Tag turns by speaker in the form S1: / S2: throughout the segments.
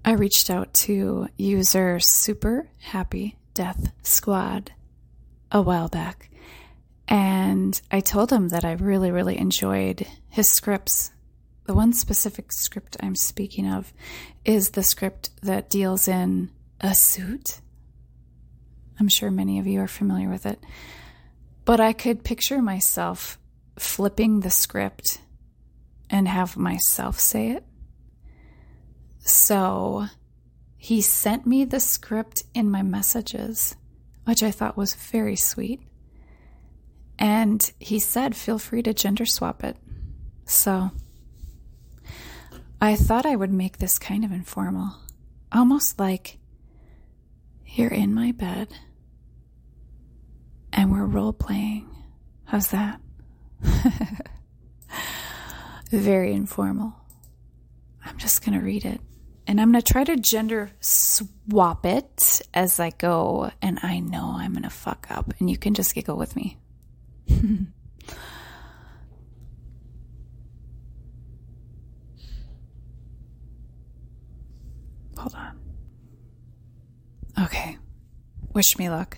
S1: I reached out to user Super Happy Death Squad a while back, and I told him that I really, really enjoyed his scripts. The one specific script I'm speaking of is the script that deals in a suit. I'm sure many of you are familiar with it. But I could picture myself flipping the script and have myself say it. So he sent me the script in my messages, which I thought was very sweet. And he said, feel free to gender swap it. So I thought I would make this kind of informal, almost like you're in my bed and we're role playing. How's that? Very informal. I'm just going to read it. And I'm going to try to gender swap it as I go. And I know I'm going to fuck up. And you can just giggle with me. Hold on. Okay. Wish me luck.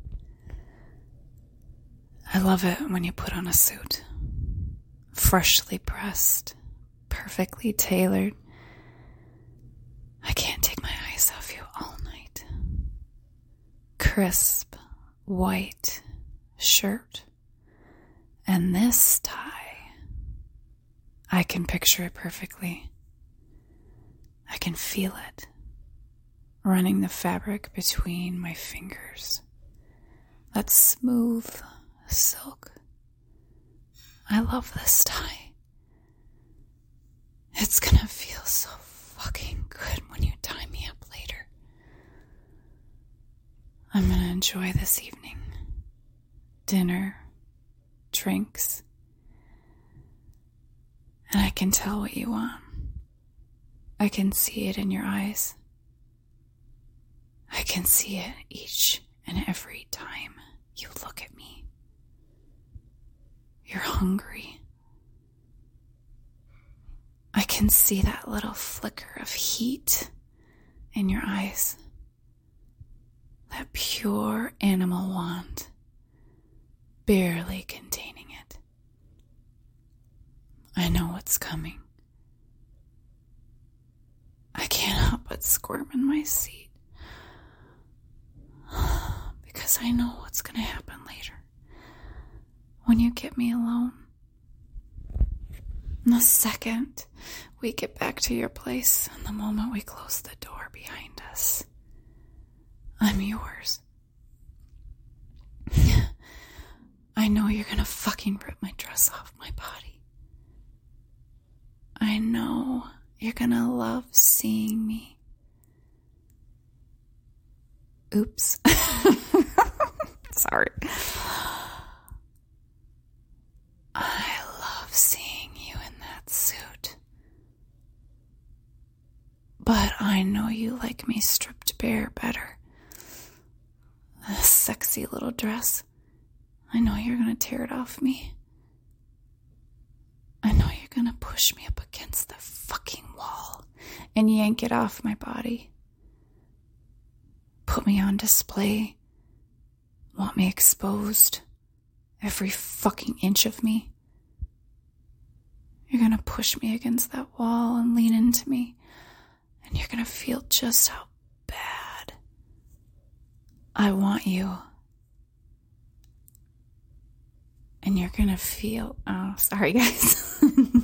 S1: I love it when you put on a suit. Freshly pressed. Perfectly tailored. I can't take my eyes off you all night. Crisp, white shirt. And this tie. I can picture it perfectly. I can feel it. Running the fabric between my fingers. That smooth silk. I love this tie. It's gonna feel so fucking good when you tie me up later. I'm gonna enjoy this evening. Dinner, drinks, and I can tell what you want. I can see it in your eyes. I can see it each and every time you look at me. You're hungry. I can see that little flicker of heat in your eyes. That pure animal want, barely containing it. I know what's coming. I can't help but squirm in my seat. Because I know what's going to happen later. When you get me alone. The second we get back to your place and the moment we close the door behind us, I'm yours. I know you're gonna fucking rip my dress off my body. I know you're gonna love seeing me. Oops. Sorry. I love seeing you in that suit. But I know you like me stripped bare better. A sexy little dress. I know you're gonna tear it off me. I know you're gonna push me up against the fucking wall and yank it off my body. Put me on display. Want me exposed. Every fucking inch of me. You're gonna push me against that wall and lean into me. And you're gonna feel just how bad I want you. And you're gonna feel... Oh, sorry guys.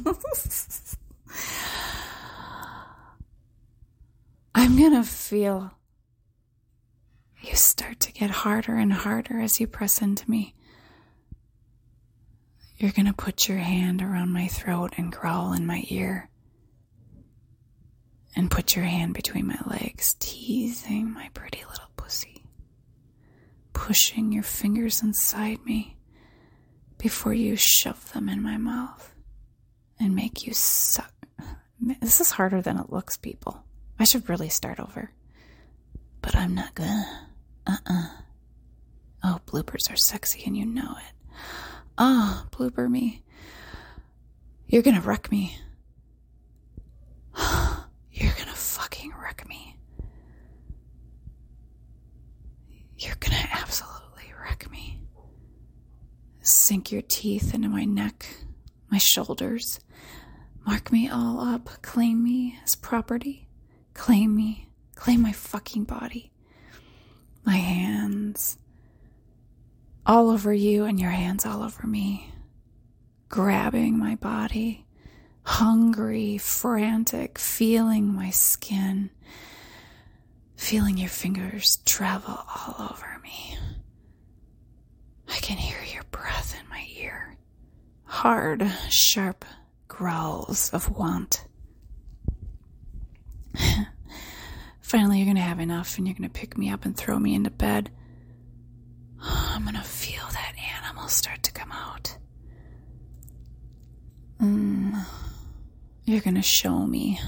S1: I'm gonna feel you start to get harder and harder as you press into me. You're gonna put your hand around my throat and growl in my ear. And put your hand between my legs, teasing my pretty little pussy. Pushing your fingers inside me before you shove them in my mouth and make you suck. This is harder than it looks, people. I should really start over. But I'm not gonna. Oh, bloopers are sexy and you know it. Ah, blooper me. You're gonna wreck me. You're gonna fucking fucking wreck me. You're gonna absolutely wreck me. Sink your teeth into my neck, my shoulders. Mark me all up. Claim me as property. Claim me. Claim my fucking body. My hands all over you and your hands all over me. Grabbing my body. Hungry, frantic, feeling my skin. Feeling your fingers travel all over me. I can hear your breath in my ear. Hard, sharp growls of want. Finally, you're going to have enough and you're going to pick me up and throw me into bed. I'm going to feel that animal start to come out. You're going to show me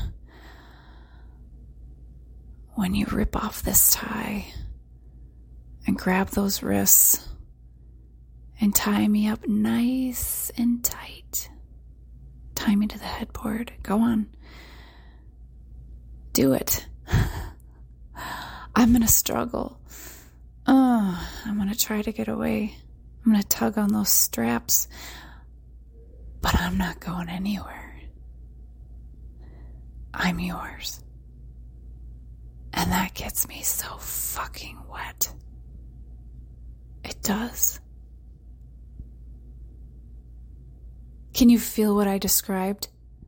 S1: when you rip off this tie and grab those wrists and tie me up nice and tight. Tie me to the headboard. Go on. Do it. I'm going to struggle. I'm going to try to get away. I'm going to tug on those straps. But I'm not going anywhere. I'm yours. And that gets me so fucking wet. It does. Can you feel what I described?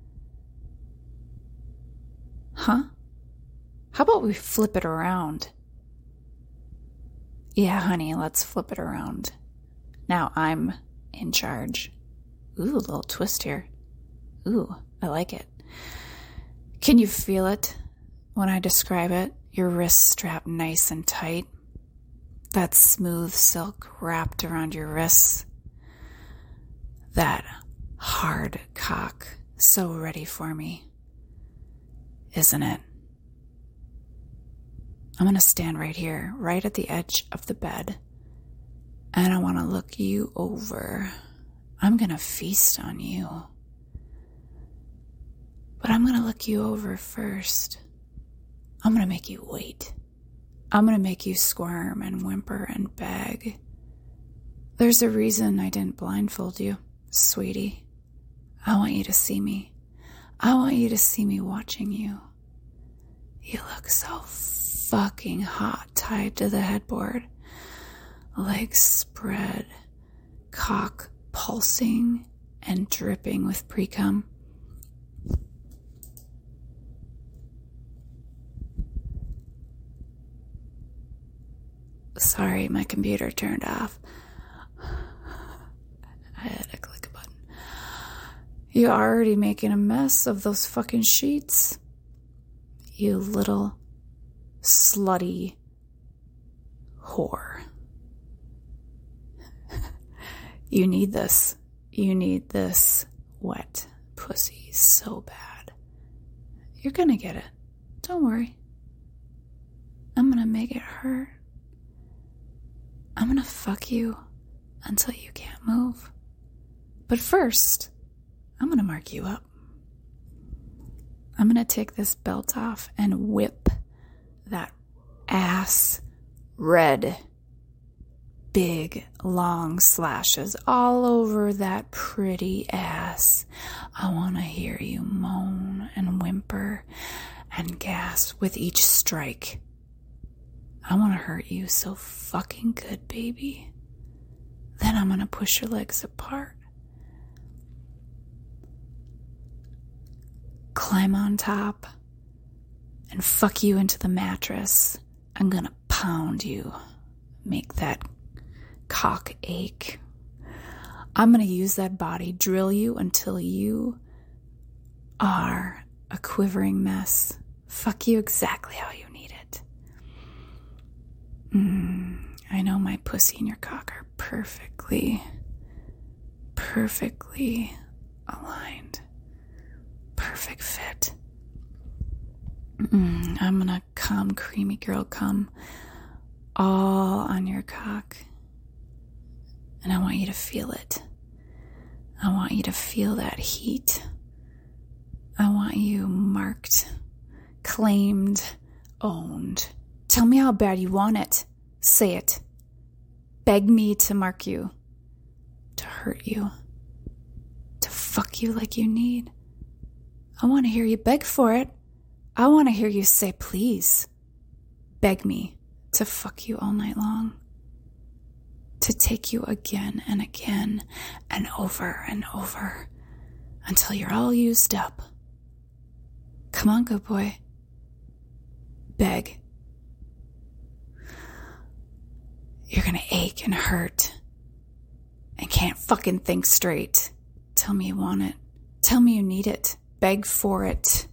S1: Huh? How about we flip it around? Yeah, honey, let's flip it around. Now I'm in charge. Ooh, a little twist here. Ooh, I like it. Can you feel it when I describe it? Your wrists strapped nice and tight. That smooth silk wrapped around your wrists. That hard cock so ready for me. Isn't it? I'm going to stand right here, right at the edge of the bed. And I want to look you over. I'm going to feast on you. But I'm going to look you over first. I'm going to make you wait. I'm going to make you squirm and whimper and beg. There's a reason I didn't blindfold you, sweetie. I want you to see me. I want you to see me watching you. You look so fucking hot tied to the headboard. Legs spread, cock pulsing and dripping with pre-cum. Sorry, my computer turned off. I had to click a button. You're already making a mess of those fucking sheets. You little slutty whore. You need this. You need this wet pussy so bad. You're gonna get it. Don't worry. I'm gonna make it hurt. I'm gonna fuck you until you can't move. But first, I'm gonna mark you up. I'm gonna take this belt off and whip that ass red. Big, long slashes all over that pretty ass. I want to hear you moan and whimper and gasp with each strike. I want to hurt you so fucking good, baby. Then I'm going to push your legs apart. Climb on top and fuck you into the mattress. I'm going to pound you. Make that cock ache. I'm going to use that body, drill you until you are a quivering mess. Fuck you exactly how you need it. I know my pussy and your cock are perfectly aligned. Perfect fit. I'm going to come, creamy girl, come all on your cock. And I want you to feel it. I want you to feel that heat. I want you marked claimed, owned. Tell me how bad you want it. Say it. Beg me to mark you, to hurt you, to fuck you like you need. I want to hear you beg for it. I want to hear you say, please. Beg me to fuck you all night long. To take you again and again and over until you're all used up. Come on, good boy. Beg. You're gonna ache and hurt and can't fucking think straight. Tell me you want it. Tell me you need it. Beg for it.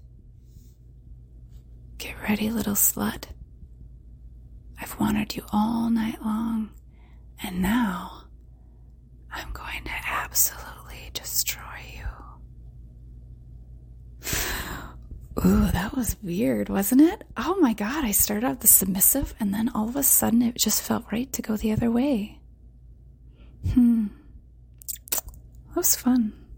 S1: Get ready, little slut. I've wanted you all night long, and now I'm going to absolutely destroy you. Ooh, that was weird, wasn't it? Oh my God, I started out the submissive, and then all of a sudden it just felt right to go the other way. That was fun.